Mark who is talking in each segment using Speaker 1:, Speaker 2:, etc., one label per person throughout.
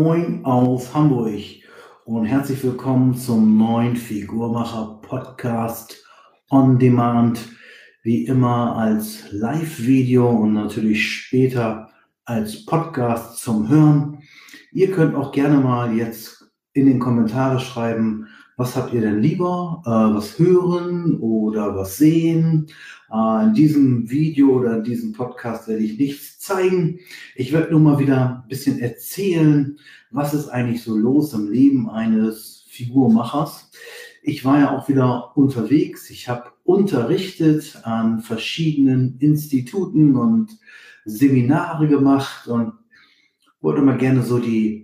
Speaker 1: Moin aus Hamburg und herzlich willkommen zum neuen Figurmacher Podcast on Demand, wie immer als Live-Video und natürlich später als Podcast zum Hören. Ihr könnt auch gerne mal jetzt in den Kommentare schreiben, was habt ihr denn lieber, was hören oder was sehen. In diesem Video oder in diesem Podcast werde ich nichts zeigen. Ich werde nur mal wieder ein bisschen erzählen, was ist eigentlich so los im Leben eines Figurmachers. Ich war ja auch wieder unterwegs. Ich habe unterrichtet an verschiedenen Instituten und Seminare gemacht und wollte mal gerne so die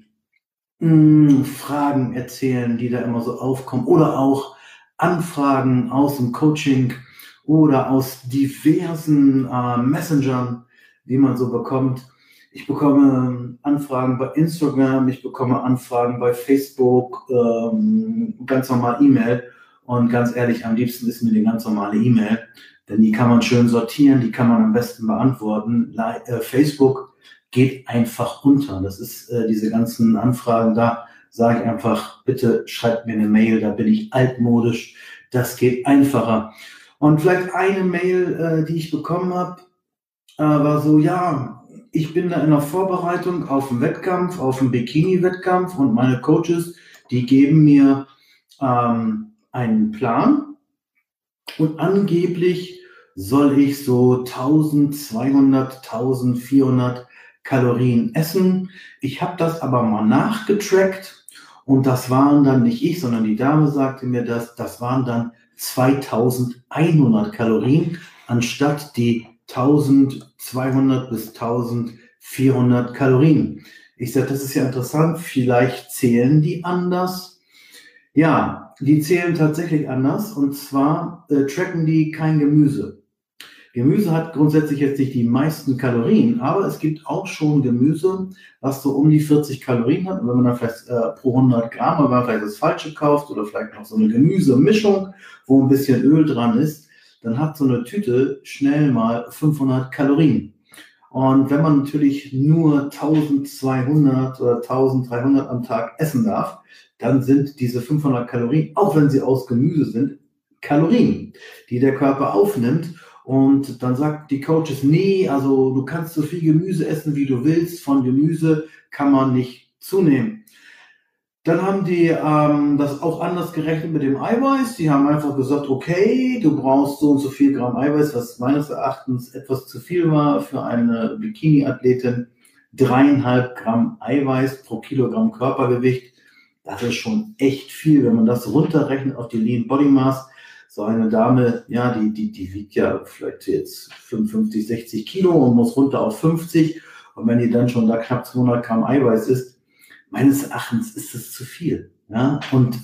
Speaker 1: Fragen erzählen, die da immer so aufkommen oder auch Anfragen aus dem Coaching oder aus diversen Messengern, die man so bekommt. Ich bekomme Anfragen bei Instagram, ich bekomme Anfragen bei Facebook, ganz normal E-Mail. Und ganz ehrlich, am liebsten ist mir die ganz normale E-Mail, denn die kann man schön sortieren, die kann man am besten beantworten. Facebook geht einfach unter. Das ist diese ganzen Anfragen, da sage ich einfach, bitte schreibt mir eine Mail, da bin ich altmodisch, das geht einfacher. Und vielleicht eine Mail, die ich bekommen habe, war so, ja, ich bin da in der Vorbereitung auf einen Wettkampf, auf einen Bikini-Wettkampf und meine Coaches, die geben mir einen Plan und angeblich soll ich so 1200, 1400 Kalorien essen. Ich habe das aber mal nachgetrackt und das waren dann nicht ich, sondern die Dame sagte mir, das waren dann 2100 Kalorien anstatt die 1200 bis 1400 Kalorien. Ich sage, das ist ja interessant, vielleicht zählen die anders. Ja, die zählen tatsächlich anders und zwar tracken die kein Gemüse. Gemüse hat grundsätzlich jetzt nicht die meisten Kalorien, aber es gibt auch schon Gemüse, was so um die 40 Kalorien hat. Und wenn man dann vielleicht pro 100 Gramm, wenn man vielleicht das Falsche kauft oder vielleicht noch so eine Gemüsemischung, wo ein bisschen Öl dran ist, dann hat so eine Tüte schnell mal 500 Kalorien. Und wenn man natürlich nur 1200 oder 1300 am Tag essen darf, dann sind diese 500 Kalorien, auch wenn sie aus Gemüse sind, Kalorien, die der Körper aufnimmt. Und dann sagt die Coaches, nee, also du kannst so viel Gemüse essen, wie du willst. Von Gemüse kann man nicht zunehmen. Dann haben die das auch anders gerechnet mit dem Eiweiß. Die haben einfach gesagt, okay, du brauchst so und so viel Gramm Eiweiß, was meines Erachtens etwas zu viel war für eine Bikini-Athletin. 3,5 Gramm Eiweiß pro Kilogramm Körpergewicht. Das ist schon echt viel, wenn man das runterrechnet auf die Lean Body Mass. So eine Dame, ja, die wiegt ja vielleicht jetzt 55, 60 Kilo und muss runter auf 50. Und wenn die dann schon da knapp 200 Gramm Eiweiß isst, meines Erachtens ist das zu viel. Ja, und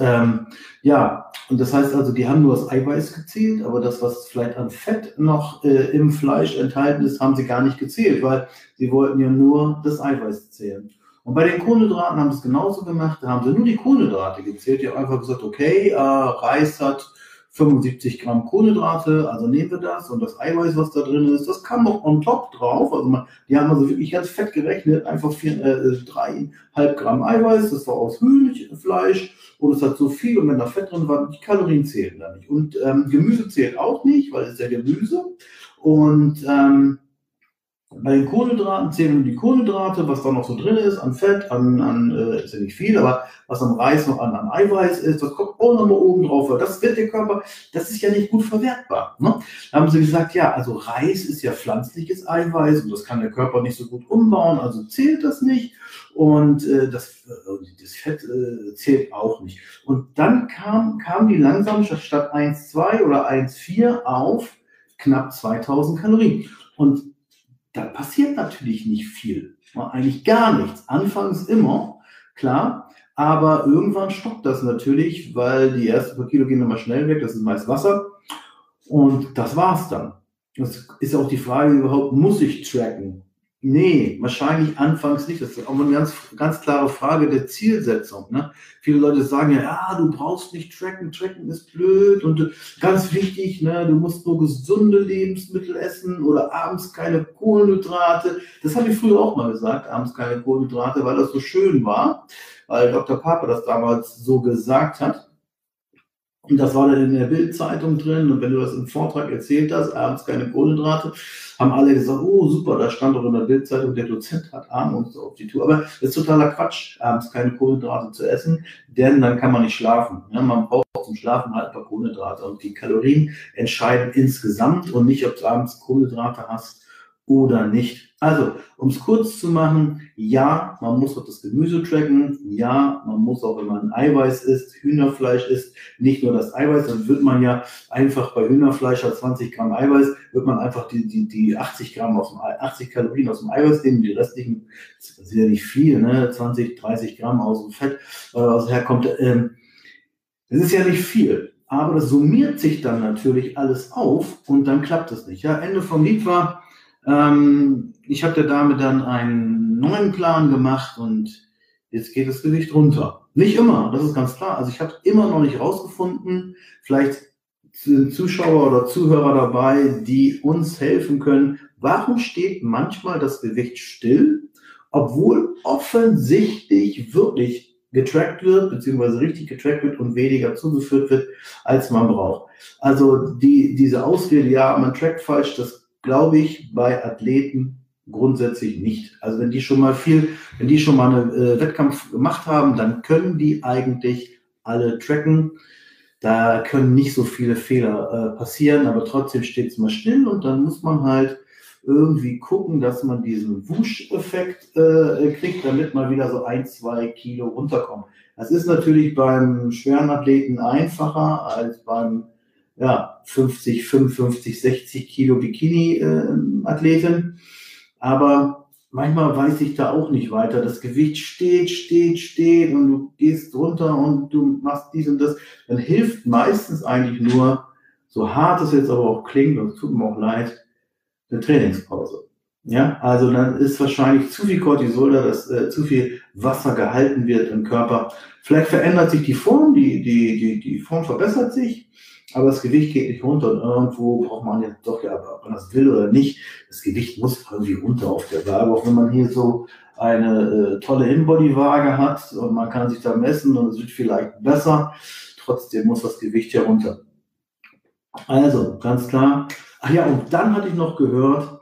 Speaker 1: und das heißt also, die haben nur das Eiweiß gezählt, aber das, was vielleicht an Fett noch im Fleisch enthalten ist, haben sie gar nicht gezählt, weil sie wollten ja nur das Eiweiß zählen. Und bei den Kohlenhydraten haben sie es genauso gemacht, da haben sie nur die Kohlenhydrate gezählt. Die haben einfach gesagt, okay, Reis hat 75 Gramm Kohlenhydrate, also nehmen wir das und das Eiweiß, was da drin ist, das kam noch on top drauf. Also die haben also wirklich ganz fett gerechnet, einfach 3,5 Gramm Eiweiß, das war aus Hühnchenfleisch und es hat so viel und wenn da Fett drin war, die Kalorien zählen da nicht. Und Gemüse zählt auch nicht, weil es ist ja Gemüse. Und bei den Kohlenhydraten zählen nur die Kohlenhydrate, was da noch so drin ist, an Fett, ist ja nicht viel, aber was am Reis noch an Eiweiß ist, das kommt auch nochmal oben drauf, weil das wird der Körper, das ist ja nicht gut verwertbar. Ne? Da haben sie gesagt, ja, also Reis ist ja pflanzliches Eiweiß und das kann der Körper nicht so gut umbauen, also zählt das nicht und das Fett zählt auch nicht. Und dann kam die langsam statt 1,2 oder 1,4 auf knapp 2000 Kalorien. Und da passiert natürlich nicht viel, eigentlich gar nichts. Anfangs immer, klar, aber irgendwann stoppt das natürlich, weil die ersten paar Kilo gehen immer schnell weg, das ist meist Wasser und das war's dann. Das ist auch die Frage überhaupt, muss ich tracken? Nee, wahrscheinlich anfangs nicht. Das ist auch eine ganz klare Frage der Zielsetzung. Ne? Viele Leute sagen ja, du brauchst nicht tracken, tracken ist blöd und ganz wichtig, ne, du musst nur gesunde Lebensmittel essen oder abends keine Kohlenhydrate. Das habe ich früher auch mal gesagt, abends keine Kohlenhydrate, weil das so schön war, weil Dr. Papa das damals so gesagt hat. Und das war dann in der Bild-Zeitung drin. Und wenn du das im Vortrag erzählt hast, abends keine Kohlenhydrate, haben alle gesagt, oh super, da stand doch in der Bild-Zeitung, der Dozent hat abends auf die Tour. Aber das ist totaler Quatsch, abends keine Kohlenhydrate zu essen, denn dann kann man nicht schlafen. Ja, man braucht zum Schlafen halt ein paar Kohlenhydrate. Und die Kalorien entscheiden insgesamt und nicht, ob du abends Kohlenhydrate hast oder nicht. Also, um es kurz zu machen, ja, man muss auch das Gemüse tracken, ja, man muss auch, wenn man Eiweiß isst, Hühnerfleisch isst, nicht nur das Eiweiß, dann wird man ja einfach bei Hühnerfleisch hat 20 Gramm Eiweiß, wird man einfach die 80 Kalorien aus dem Eiweiß nehmen, die restlichen, das ist ja nicht viel, ne, 20, 30 Gramm aus dem Fett, was herkommt, das ist ja nicht viel. Aber das summiert sich dann natürlich alles auf und dann klappt es nicht. Ja, Ende vom Lied war, ich habe der Dame dann einen neuen Plan gemacht und jetzt geht das Gewicht runter. Nicht immer, das ist ganz klar. Also ich habe immer noch nicht rausgefunden, vielleicht sind Zuschauer oder Zuhörer dabei, die uns helfen können. Warum steht manchmal das Gewicht still, obwohl offensichtlich wirklich getrackt wird, beziehungsweise richtig getrackt wird und weniger zugeführt wird, als man braucht. Also diese Ausrede, ja, man trackt falsch, das glaube ich bei Athleten grundsätzlich nicht. Also wenn die schon mal einen Wettkampf gemacht haben, dann können die eigentlich alle tracken. Da können nicht so viele Fehler passieren, aber trotzdem steht es mal still und dann muss man halt irgendwie gucken, dass man diesen Wusch-Effekt kriegt, damit man wieder so 1-2 Kilo runterkommt. Das ist natürlich beim schweren Athleten einfacher als beim 50, 55, 60 Kilo Bikini-Athleten. Aber manchmal weiß ich da auch nicht weiter. Das Gewicht steht und du gehst runter und du machst dies und das. Dann hilft meistens eigentlich nur, so hart es jetzt aber auch klingt, und es tut mir auch leid, eine Trainingspause. Ja, also dann ist wahrscheinlich zu viel Cortisol da, dass zu viel Wasser gehalten wird im Körper. Vielleicht verändert sich die Form, die Form verbessert sich, aber das Gewicht geht nicht runter und irgendwo braucht man jetzt doch, ja, ob man das will oder nicht, das Gewicht muss irgendwie runter auf der Waage, auch wenn man hier so eine tolle In-Body-Waage hat und man kann sich da messen und es wird vielleicht besser, trotzdem muss das Gewicht hier runter. Also, ganz klar. Ach ja, und dann hatte ich noch gehört,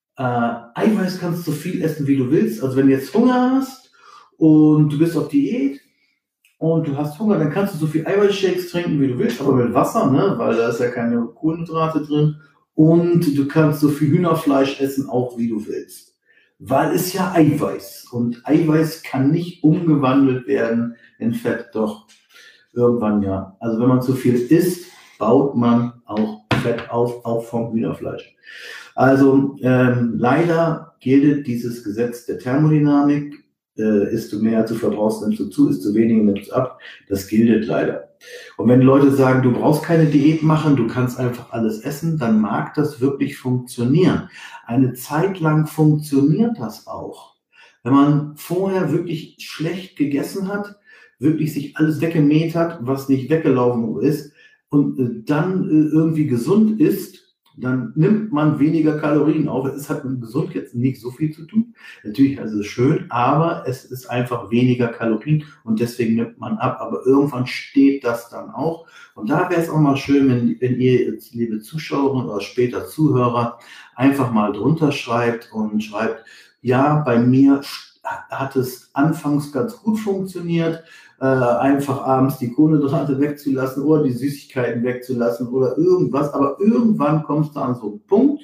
Speaker 1: Eiweiß kannst du so viel essen, wie du willst. Also wenn du jetzt Hunger hast und du bist auf Diät und du hast Hunger, dann kannst du so viel Eiweißshakes trinken, wie du willst, aber mit Wasser, ne? Weil da ist ja keine Kohlenhydrate drin. Und du kannst so viel Hühnerfleisch essen, auch wie du willst. Weil es ja Eiweiß. Und Eiweiß kann nicht umgewandelt werden in Fett, doch irgendwann ja. Also wenn man zu viel isst, baut man auch Fett auf, auch vom Hühnerfleisch. Also leider gilt dieses Gesetz der Thermodynamik. Isst du mehr, als du verbrauchst, nimmst du zu, isst du weniger, nimmst du ab. Das gilt leider. Und wenn Leute sagen, du brauchst keine Diät machen, du kannst einfach alles essen, dann mag das wirklich funktionieren. Eine Zeit lang funktioniert das auch. Wenn man vorher wirklich schlecht gegessen hat, wirklich sich alles weggemäht hat, was nicht weggelaufen ist, und dann irgendwie gesund ist, dann nimmt man weniger Kalorien auf. Es hat mit gesund jetzt nicht so viel zu tun. Natürlich ist es schön, aber es ist einfach weniger Kalorien und deswegen nimmt man ab. Aber irgendwann steht das dann auch. Und da wäre es auch mal schön, wenn ihr jetzt, liebe Zuschauer oder später Zuhörer, einfach mal drunter schreibt und schreibt, ja, bei mir hat es anfangs ganz gut funktioniert, einfach abends die Kohlenhydrate wegzulassen oder die Süßigkeiten wegzulassen oder irgendwas, aber irgendwann kommst du an so einen Punkt,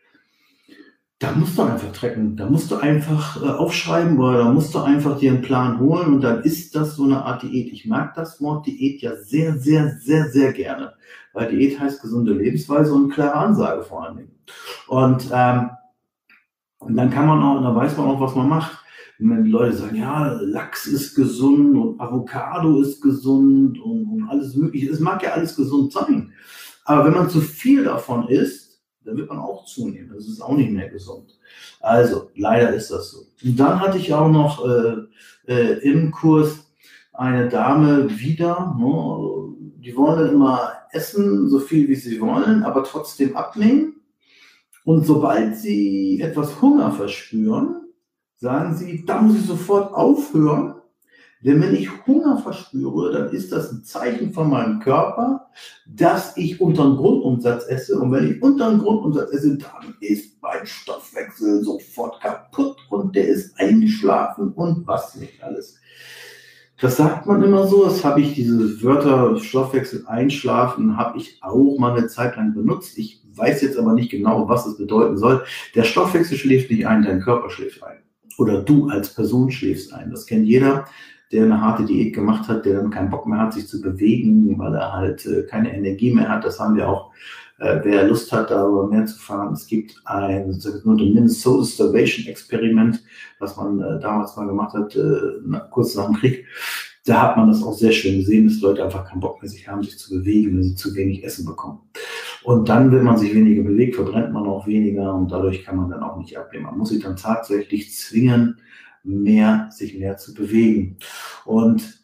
Speaker 1: da musst du einfach tracken, da musst du einfach aufschreiben oder da musst du einfach dir einen Plan holen und dann ist das so eine Art Diät. Ich mag das Wort Diät ja sehr, sehr, sehr, sehr gerne, weil Diät heißt gesunde Lebensweise und klare Ansage vor allen Dingen. Und dann kann man auch, dann weiß man auch, was man macht. Wenn die Leute sagen, ja, Lachs ist gesund und Avocado ist gesund und alles Mögliche, es mag ja alles gesund sein. Aber wenn man zu viel davon isst, dann wird man auch zunehmen. Das ist auch nicht mehr gesund. Also, leider ist das so. Und dann hatte ich auch noch im Kurs eine Dame wieder, ne, die wollen immer essen, so viel wie sie wollen, aber trotzdem abnehmen. Und sobald sie etwas Hunger verspüren, sagen sie, da muss ich sofort aufhören. Denn wenn ich Hunger verspüre, dann ist das ein Zeichen von meinem Körper, dass ich unter dem Grundumsatz esse. Und wenn ich unter dem Grundumsatz esse, dann ist mein Stoffwechsel sofort kaputt und der ist eingeschlafen und was nicht alles. Das sagt man immer so, das habe ich, diese Wörter Stoffwechsel einschlafen, habe ich auch mal eine Zeit lang benutzt. Ich weiß jetzt aber nicht genau, was es bedeuten soll. Der Stoffwechsel schläft nicht ein, dein Körper schläft ein. Oder du als Person schläfst ein. Das kennt jeder, der eine harte Diät gemacht hat, der dann keinen Bock mehr hat, sich zu bewegen, weil er halt keine Energie mehr hat. Das haben wir auch, wer Lust hat, darüber mehr zu fahren. Es gibt ein sogenanntes Minnesota Starvation Experiment, was man damals mal gemacht hat, kurz nach dem Krieg. Da hat man das auch sehr schön gesehen, dass Leute einfach keinen Bock mehr sich haben, sich zu bewegen, wenn sie zu wenig Essen bekommen. Und dann, wenn man sich weniger bewegt, verbrennt man auch weniger und dadurch kann man dann auch nicht abnehmen. Man muss sich dann tatsächlich zwingen, sich mehr zu bewegen. Und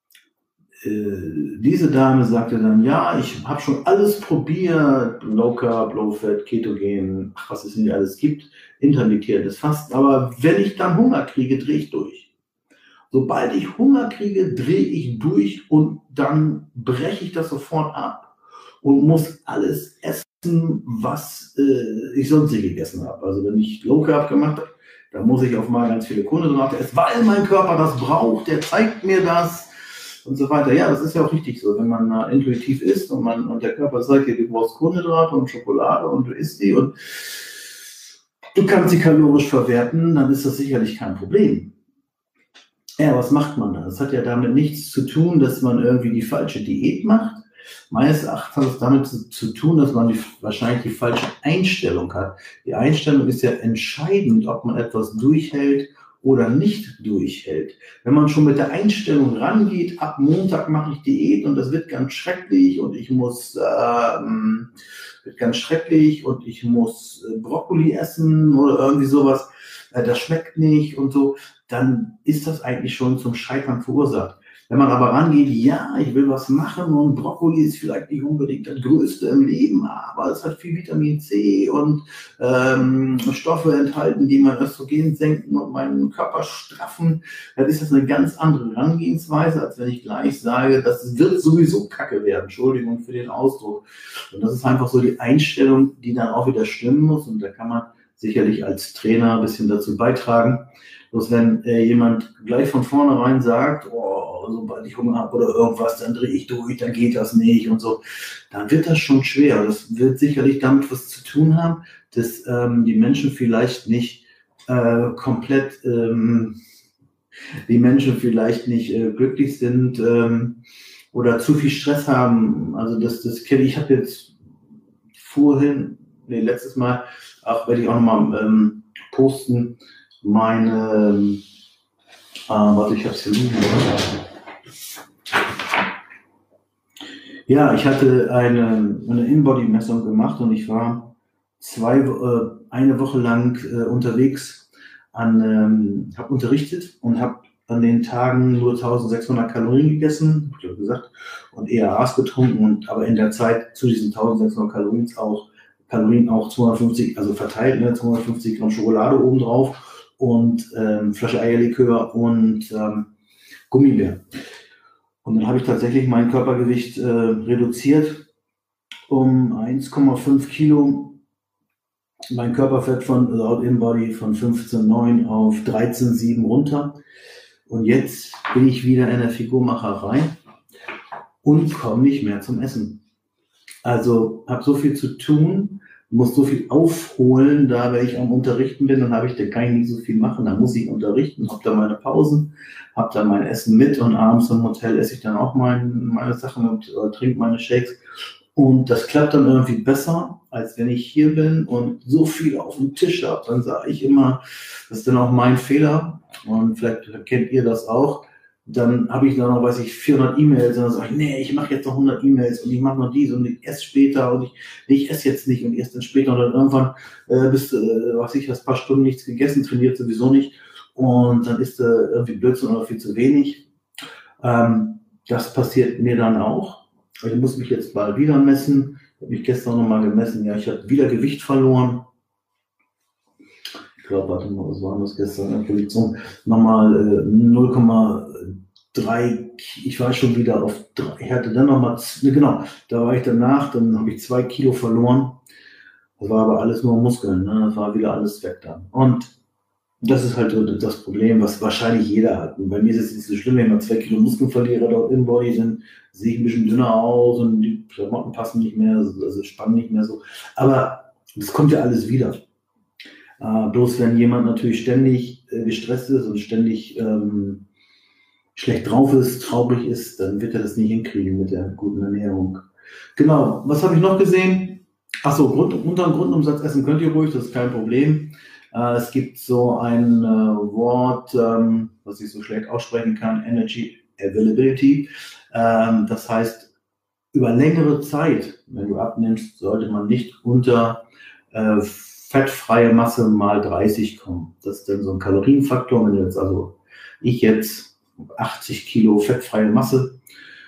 Speaker 1: diese Dame sagte dann, ja, ich habe schon alles probiert, Low Carb, Low Fat, Ketogen, was es nicht alles gibt, intermittierendes Fasten, aber wenn ich dann Hunger kriege, drehe ich durch. Sobald ich Hunger kriege, drehe ich durch und dann breche ich das sofort ab und muss alles essen, was ich sonst nicht gegessen habe. Also wenn ich Low Carb gemacht habe, dann muss ich auf mal ganz viele Kohlenhydrate essen, weil mein Körper das braucht, der zeigt mir das und so weiter. Ja, das ist ja auch richtig so, wenn man intuitiv isst und der Körper sagt dir, du brauchst Kohlenhydrate und Schokolade und du isst die und du kannst sie kalorisch verwerten, dann ist das sicherlich kein Problem. Ja, was macht man da? Das hat ja damit nichts zu tun, dass man irgendwie die falsche Diät macht. Meines Erachtens hat es damit zu tun, dass man wahrscheinlich die falsche Einstellung hat. Die Einstellung ist ja entscheidend, ob man etwas durchhält oder nicht durchhält. Wenn man schon mit der Einstellung rangeht, ab Montag mache ich Diät und das wird ganz schrecklich und ich muss Brokkoli essen oder irgendwie sowas, das schmeckt nicht und so, dann ist das eigentlich schon zum Scheitern verursacht. Wenn man aber rangeht, ja, ich will was machen und Brokkoli ist vielleicht nicht unbedingt das Größte im Leben, aber es hat viel Vitamin C und Stoffe enthalten, die mein Östrogen senken und meinen Körper straffen, dann ist das eine ganz andere Herangehensweise, als wenn ich gleich sage, das wird sowieso Kacke werden. Entschuldigung für den Ausdruck. Und das ist einfach so die Einstellung, die dann auch wieder stimmen muss und da kann man sicherlich als Trainer ein bisschen dazu beitragen. Bloß wenn jemand gleich von vornherein sagt, oh, sobald ich Hunger habe oder irgendwas, dann drehe ich durch, dann geht das nicht und so, dann wird das schon schwer. Das wird sicherlich damit was zu tun haben, dass die Menschen vielleicht nicht glücklich sind oder zu viel Stress haben. Also das kenne ich. Ich habe jetzt letztes Mal, werde ich auch nochmal posten, ich habe es hier liegen. Ja, ich hatte eine In-Body-Messung gemacht und ich war eine Woche lang unterwegs, habe unterrichtet und habe an den Tagen nur 1600 Kalorien gegessen, hab ich gesagt, und ERAs getrunken, aber in der Zeit zu diesen 1600 Kalorien auch 250, also verteilt, 250 Gramm Schokolade obendrauf und Flasche Eierlikör und Gummibär. Und dann habe ich tatsächlich mein Körpergewicht reduziert um 1,5 Kilo. Mein Körperfett laut InBody von 15,9 auf 13,7 runter. Und jetzt bin ich wieder in der Figurmacherei und komme nicht mehr zum Essen. Also habe so viel zu tun, muss so viel aufholen, da wenn ich am Unterrichten bin, dann kann ich nicht so viel machen, dann muss ich unterrichten, habe da meine Pausen, habe da mein Essen mit und abends im Hotel esse ich dann auch meine Sachen und trinke meine Shakes. Und das klappt dann irgendwie besser, als wenn ich hier bin und so viel auf dem Tisch habe. Dann sage ich immer, das ist dann auch mein Fehler und vielleicht kennt ihr das auch. dann habe ich da noch, 400 E-Mails und dann sage ich, nee, ich mache jetzt noch 100 E-Mails und ich mache noch dies und ich esse später und ich esse jetzt nicht und ich esse dann später und dann irgendwann bist du, ein paar Stunden nichts gegessen, trainiert sowieso nicht und dann isst du irgendwie Blödsinn oder viel zu wenig. Das passiert mir dann auch. Ich muss mich jetzt bald wieder messen. Ich habe mich gestern nochmal gemessen. Ja, ich habe wieder Gewicht verloren. Ich glaube, warte mal, was war das gestern? Nochmal 0,3. Ich war schon wieder auf 3. Ich hatte dann nochmal, genau, da war ich danach, dann habe ich 2 Kilo verloren. Das war aber alles nur Muskeln, ne? Das war wieder alles weg dann. Und das ist halt das Problem, was wahrscheinlich jeder hat. Und bei mir ist es nicht so schlimm, wenn ich mal 2 Kilo Muskeln verliere dort im Body, dann sehe ich ein bisschen dünner aus und die Klamotten passen nicht mehr, also spannen nicht mehr so. Aber das kommt ja alles wieder. Bloß wenn jemand natürlich ständig gestresst ist und ständig schlecht drauf ist, traurig ist, dann wird er das nicht hinkriegen mit der guten Ernährung. Genau, was habe ich noch gesehen? Achso, unter dem Grundumsatz essen könnt ihr ruhig, das ist kein Problem. Es gibt so ein Wort, was ich so schlecht aussprechen kann, Energy Availability. Das heißt, über längere Zeit, wenn du abnimmst, sollte man nicht unter fettfreie Masse mal 30 kommen. Das ist dann so ein Kalorienfaktor. Wenn du jetzt, ich jetzt 80 Kilo fettfreie Masse,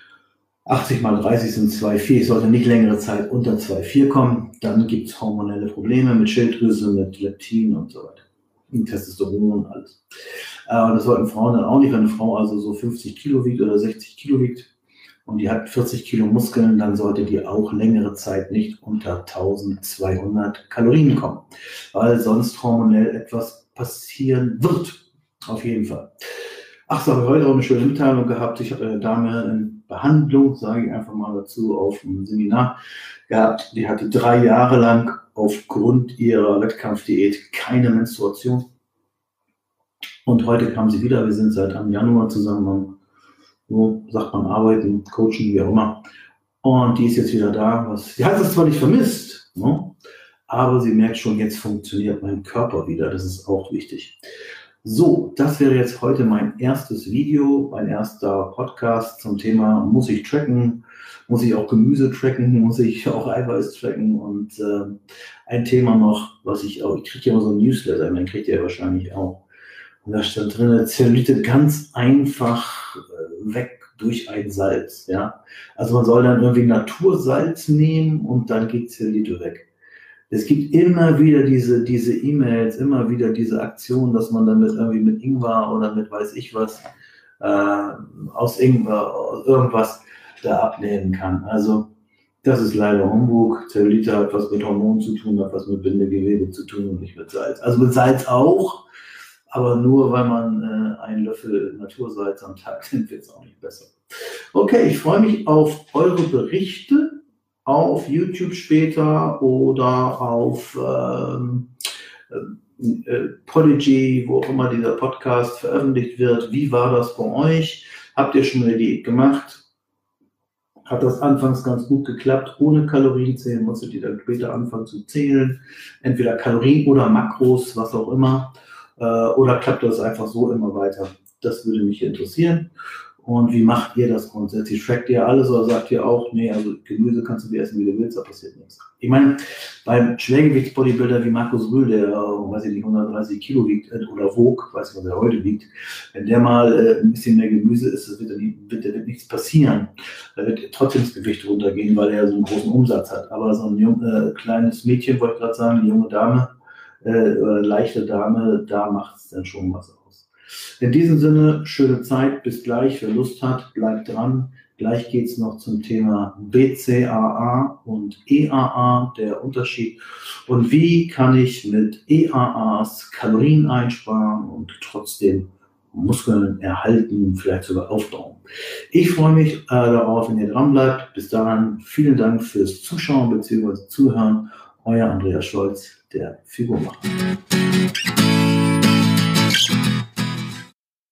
Speaker 1: 80 mal 30 sind 2,4. Ich sollte nicht längere Zeit unter 2,4 kommen. Dann gibt es hormonelle Probleme mit Schilddrüse, mit Leptin und so weiter. Und Testosteron und alles. Das sollten Frauen dann auch nicht. Wenn eine Frau also so 50 Kilo wiegt oder 60 Kilo wiegt und die hat 40 Kilo Muskeln, dann sollte die auch längere Zeit nicht unter 1200 Kalorien kommen. Weil sonst hormonell etwas passieren wird. Auf jeden Fall. Ach so, habe ich heute auch eine schöne Mitteilung gehabt. Ich habe eine Dame in Behandlung, sage ich einfach mal dazu, auf einem Seminar gehabt. Die hatte 3 Jahre lang aufgrund ihrer Wettkampfdiät keine Menstruation. Und heute kam sie wieder. Wir sind seit Januar zusammen, so sagt man, arbeiten, coachen, wie auch immer. Und die ist jetzt wieder da. Sie hat es zwar nicht vermisst, ne? Aber sie merkt schon, jetzt funktioniert mein Körper wieder. Das ist auch wichtig. So, das wäre jetzt heute mein erstes Video, mein erster Podcast zum Thema, muss ich tracken, muss ich auch Gemüse tracken, muss ich auch Eiweiß tracken und ein Thema noch, was ich kriege ja immer so ein Newsletter, den kriegt ihr wahrscheinlich auch. Und da steht drin, Zellulite ganz einfach weg durch ein Salz, ja. Also man soll dann irgendwie Natursalz nehmen und dann geht Zellulite weg. Es gibt immer wieder diese E-Mails, immer wieder diese Aktion, dass man dann mit Ingwer oder mit weiß ich was, aus Ingwer, irgendwas da abnehmen kann. Also das ist leider Humbug. Zellulite hat was mit Hormonen zu tun, hat was mit Bindegewebe zu tun und nicht mit Salz. Also mit Salz auch, aber nur weil man einen Löffel Natursalz am Tag nimmt, wird es auch nicht besser. Okay, ich freue mich auf eure Berichte. Auf YouTube später oder auf Podigy, wo auch immer dieser Podcast veröffentlicht wird. Wie war das bei euch? Habt ihr schon eine Diät gemacht? Hat das anfangs ganz gut geklappt, ohne Kalorien zählen? Musstet ihr dann später anfangen zu zählen? Entweder Kalorien oder Makros, was auch immer. Oder klappt das einfach so immer weiter? Das würde mich interessieren. Und wie macht ihr das grundsätzlich? Trackt ihr alles oder sagt ihr auch, nee, also Gemüse kannst du dir essen, wie du willst, da passiert nichts? Ich meine, beim Schwergewichtsbodybuilder wie Markus Rühl, der, weiß ich nicht, 130 Kilo wiegt oder wog, weiß nicht, was er heute wiegt, wenn der mal ein bisschen mehr Gemüse isst, wird nichts passieren. Da wird trotzdem das Gewicht runtergehen, weil er so einen großen Umsatz hat. Aber so ein kleines Mädchen, wollte ich gerade sagen, eine junge Dame, leichte Dame, da macht es dann schon was aus. In diesem Sinne, schöne Zeit, bis gleich, wer Lust hat, bleibt dran. Gleich geht es noch zum Thema BCAA und EAA, der Unterschied. Und wie kann ich mit EAAs Kalorien einsparen und trotzdem Muskeln erhalten, vielleicht sogar aufbauen. Ich freue mich darauf, wenn ihr dran bleibt. Bis dahin, vielen Dank fürs Zuschauen bzw. Zuhören. Euer Andreas Scholz, der Figurmacher.